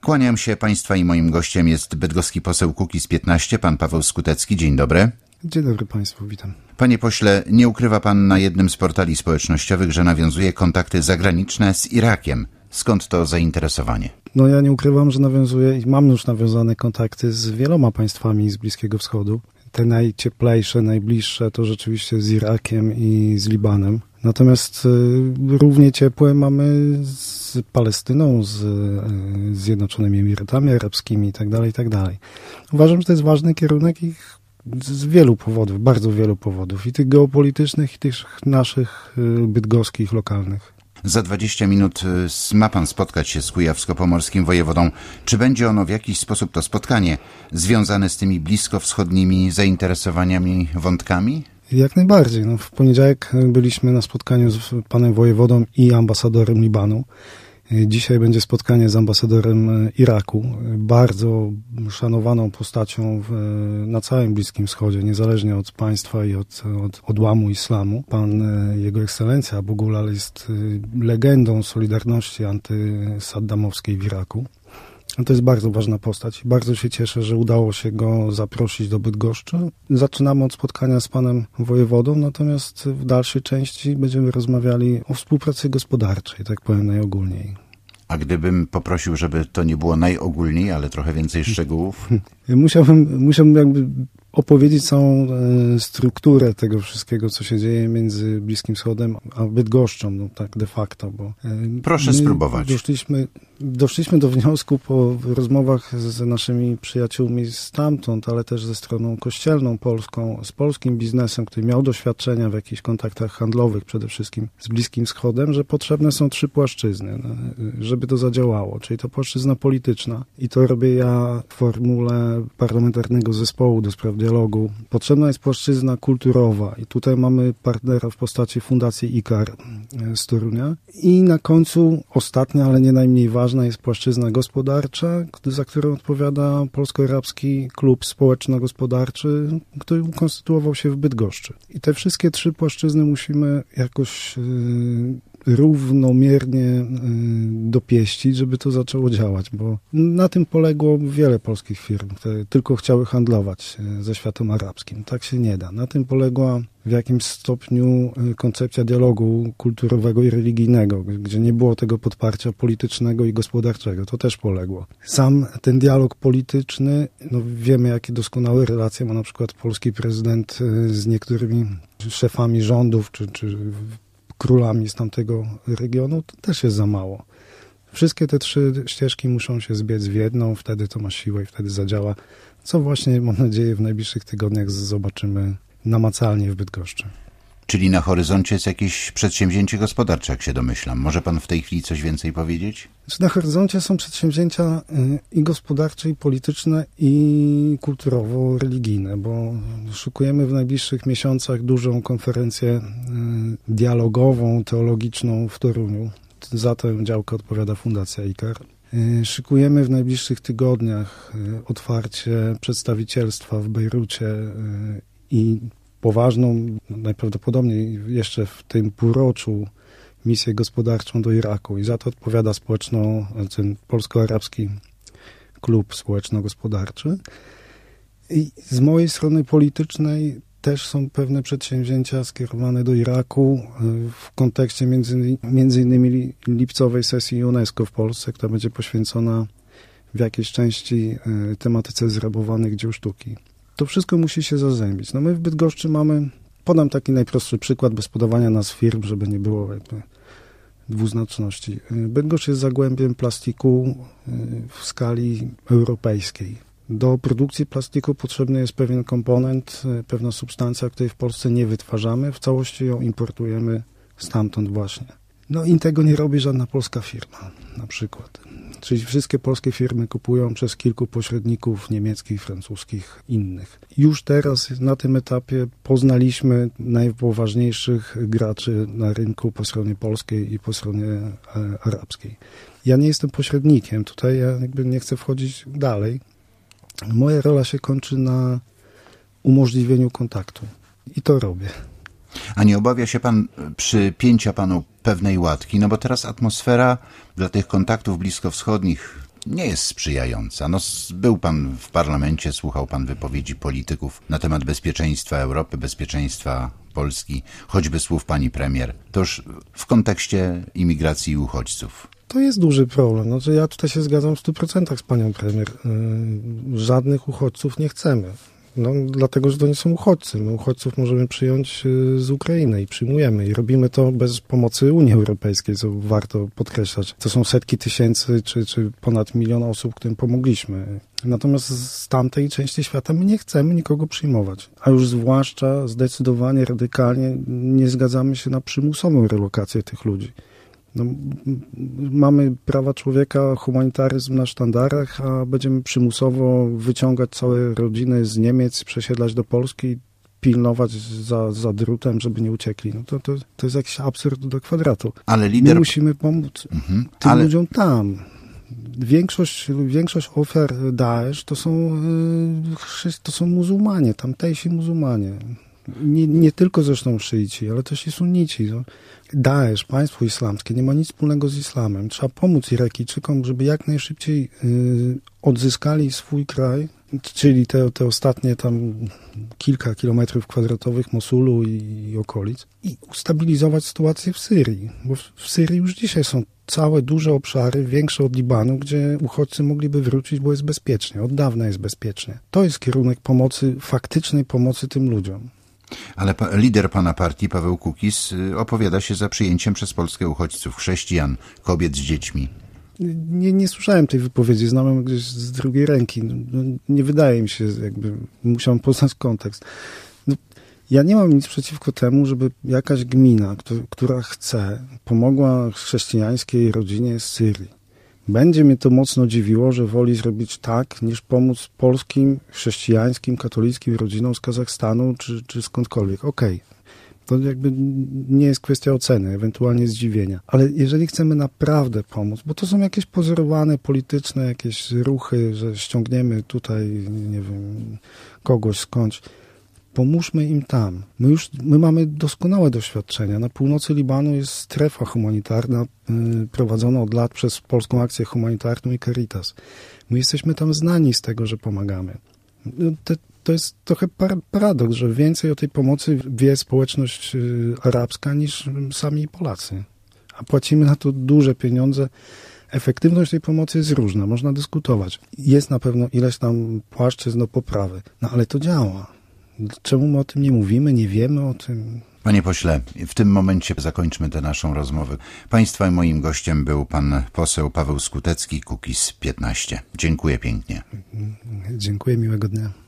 Kłaniam się Państwa i moim gościem jest bydgoski poseł Kukiz15, pan Paweł Skutecki. Dzień dobry. Dzień dobry Państwu, witam. Panie pośle, nie ukrywa pan na jednym z portali społecznościowych, że nawiązuje kontakty zagraniczne z Irakiem. Skąd to zainteresowanie? No ja nie ukrywam, że nawiązuję i mam już nawiązane kontakty z wieloma państwami z Bliskiego Wschodu. Te najcieplejsze, najbliższe to rzeczywiście z Irakiem i z Libanem. Natomiast równie ciepłe mamy z Palestyną, z Zjednoczonymi Emiratami Arabskimi itd., itd. Uważam, że to jest ważny kierunek i z wielu powodów, bardzo wielu powodów. I tych geopolitycznych, i tych naszych bydgoskich, lokalnych. Za 20 minut ma pan spotkać się z kujawsko-pomorskim wojewodą. Czy będzie ono w jakiś sposób, to spotkanie, związane z tymi bliskowschodnimi zainteresowaniami, wątkami? Jak najbardziej. No, w poniedziałek byliśmy na spotkaniu z panem wojewodą i ambasadorem Libanu. Dzisiaj będzie spotkanie z ambasadorem Iraku, bardzo szanowaną postacią na całym Bliskim Wschodzie, niezależnie od państwa i od odłamu islamu. Pan Jego Ekscelencja Abu Ghulal jest legendą solidarności antysaddamowskiej w Iraku. To jest bardzo ważna postać. Bardzo się cieszę, że udało się go zaprosić do Bydgoszczy. Zaczynamy od spotkania z panem wojewodą, natomiast w dalszej części będziemy rozmawiali o współpracy gospodarczej, tak powiem najogólniej. A gdybym poprosił, żeby to nie było najogólniej, ale trochę więcej szczegółów? Musiałbym jakby opowiedzieć całą strukturę tego wszystkiego, co się dzieje między Bliskim Wschodem a Bydgoszczą, no tak de facto. Bo proszę spróbować. Doszliśmy do wniosku po rozmowach z naszymi przyjaciółmi stamtąd, ale też ze stroną kościelną polską, z polskim biznesem, który miał doświadczenia w jakichś kontaktach handlowych, przede wszystkim z Bliskim Wschodem, że potrzebne są 3 płaszczyzny, żeby to zadziałało. Czyli to płaszczyzna polityczna i to robię ja w formule parlamentarnego zespołu do spraw dialogu. Potrzebna jest płaszczyzna kulturowa i tutaj mamy partnera w postaci Fundacji IKAR z Torunia. I na końcu ostatnia, ale nie najmniej ważna, jest płaszczyzna gospodarcza, za którą odpowiada Polsko-Arabski Klub Społeczno-Gospodarczy, który ukonstytuował się w Bydgoszczy. I te wszystkie 3 płaszczyzny musimy jakoś równomiernie dopieścić, żeby to zaczęło działać, bo na tym poległo wiele polskich firm, które tylko chciały handlować ze światem arabskim. Tak się nie da. Na tym poległa w jakimś stopniu koncepcja dialogu kulturowego i religijnego, gdzie nie było tego podparcia politycznego i gospodarczego. To też poległo. Sam ten dialog polityczny, no wiemy, jakie doskonałe relacje ma na przykład polski prezydent z niektórymi szefami rządów, czy królami z tamtego regionu, to też jest za mało. Wszystkie te 3 ścieżki muszą się zbiec w jedną, wtedy to ma siłę i wtedy zadziała, co właśnie, mam nadzieję, w najbliższych tygodniach zobaczymy namacalnie w Bydgoszczy. Czyli na horyzoncie jest jakieś przedsięwzięcie gospodarcze, jak się domyślam. Może pan w tej chwili coś więcej powiedzieć? Na horyzoncie są przedsięwzięcia i gospodarcze, i polityczne, i kulturowo-religijne, bo szykujemy w najbliższych miesiącach dużą konferencję dialogową, teologiczną w Toruniu. Za tę działkę odpowiada Fundacja IKAR. Szykujemy w najbliższych tygodniach otwarcie przedstawicielstwa w Bejrucie i poważną, najprawdopodobniej jeszcze w tym półroczu, misję gospodarczą do Iraku i za to odpowiada ten Polsko-Arabski Klub Społeczno-Gospodarczy. I z mojej strony politycznej też są pewne przedsięwzięcia skierowane do Iraku w kontekście między innymi lipcowej sesji UNESCO w Polsce, która będzie poświęcona w jakiejś części tematyce zrabowanych dzieł sztuki. To wszystko musi się zazębić. No my w Bydgoszczy podam taki najprostszy przykład bez podawania nazw firm, żeby nie było jakby dwuznaczności. Bydgoszcz jest zagłębiem plastiku w skali europejskiej. Do produkcji plastiku potrzebny jest pewien komponent, pewna substancja, której w Polsce nie wytwarzamy. W całości ją importujemy stamtąd właśnie. No i tego nie robi żadna polska firma, na przykład. Czyli wszystkie polskie firmy kupują przez kilku pośredników niemieckich, francuskich, innych. Już teraz na tym etapie poznaliśmy najpoważniejszych graczy na rynku po stronie polskiej i po stronie arabskiej. Ja nie jestem pośrednikiem, tutaj ja jakby nie chcę wchodzić dalej. Moja rola się kończy na umożliwieniu kontaktu i to robię. A nie obawia się pan przypięcia panu pewnej łatki? No bo teraz atmosfera dla tych kontaktów bliskowschodnich, nie jest sprzyjająca. Był pan w parlamencie, słuchał pan wypowiedzi polityków na temat bezpieczeństwa Europy, bezpieczeństwa Polski, choćby słów pani premier. To już w kontekście imigracji i uchodźców. To jest duży problem. Znaczy, ja tutaj się zgadzam w 100% z panią premier. Żadnych uchodźców nie chcemy. Dlatego, że to nie są uchodźcy. My uchodźców możemy przyjąć z Ukrainy i przyjmujemy. I robimy to bez pomocy Unii Europejskiej, co warto podkreślać. To są setki tysięcy czy ponad 1 milion osób, którym pomogliśmy. Natomiast z tamtej części świata my nie chcemy nikogo przyjmować. A już zwłaszcza zdecydowanie, radykalnie nie zgadzamy się na przymusową relokację tych ludzi. Mamy prawa człowieka, humanitaryzm na sztandarach, a będziemy przymusowo wyciągać całe rodziny z Niemiec, przesiedlać do Polski i pilnować za drutem, żeby nie uciekli. To jest jakiś absurd do kwadratu. Ale My musimy pomóc tym ludziom tam. Większość ofiar Daesh to są muzułmanie, tamtejsi muzułmanie. Nie tylko zresztą szyici, ale też i sunnici. Daesh, państwo islamskie, nie ma nic wspólnego z islamem. Trzeba pomóc Irakijczykom, żeby jak najszybciej odzyskali swój kraj, czyli te ostatnie tam kilka kilometrów kwadratowych Mosulu i okolic i ustabilizować sytuację w Syrii. Bo w Syrii już dzisiaj są całe duże obszary, większe od Libanu, gdzie uchodźcy mogliby wrócić, bo jest bezpiecznie. Od dawna jest bezpiecznie. To jest kierunek pomocy, faktycznej pomocy tym ludziom. Ale lider pana partii, Paweł Kukiz, opowiada się za przyjęciem przez Polskę uchodźców, chrześcijan, kobiet z dziećmi. Nie słyszałem tej wypowiedzi, znam ją gdzieś z drugiej ręki. Nie wydaje mi się, jakby musiałem poznać kontekst. Ja nie mam nic przeciwko temu, żeby jakaś gmina, która chce, pomogła chrześcijańskiej rodzinie z Syrii. Będzie mnie to mocno dziwiło, że woli zrobić tak, niż pomóc polskim, chrześcijańskim, katolickim rodzinom z Kazachstanu czy skądkolwiek. Okej. To jakby nie jest kwestia oceny, ewentualnie zdziwienia. Ale jeżeli chcemy naprawdę pomóc, bo to są jakieś pozorowane, polityczne jakieś ruchy, że ściągniemy tutaj, nie wiem, kogoś skądś, pomóżmy im tam. My mamy doskonałe doświadczenia. Na północy Libanu jest strefa humanitarna prowadzona od lat przez Polską Akcję Humanitarną i Caritas. My jesteśmy tam znani z tego, że pomagamy. To jest trochę paradoks, że więcej o tej pomocy wie społeczność arabska niż sami Polacy. A płacimy na to duże pieniądze. Efektywność tej pomocy jest różna, można dyskutować. Jest na pewno ileś tam płaszczyzn do poprawy, ale to działa. Czemu my o tym nie mówimy, nie wiemy o tym? Panie pośle, w tym momencie zakończmy tę naszą rozmowę. Państwa i moim gościem był pan poseł Paweł Skutecki, Kukiz 15. Dziękuję pięknie. Dziękuję, miłego dnia.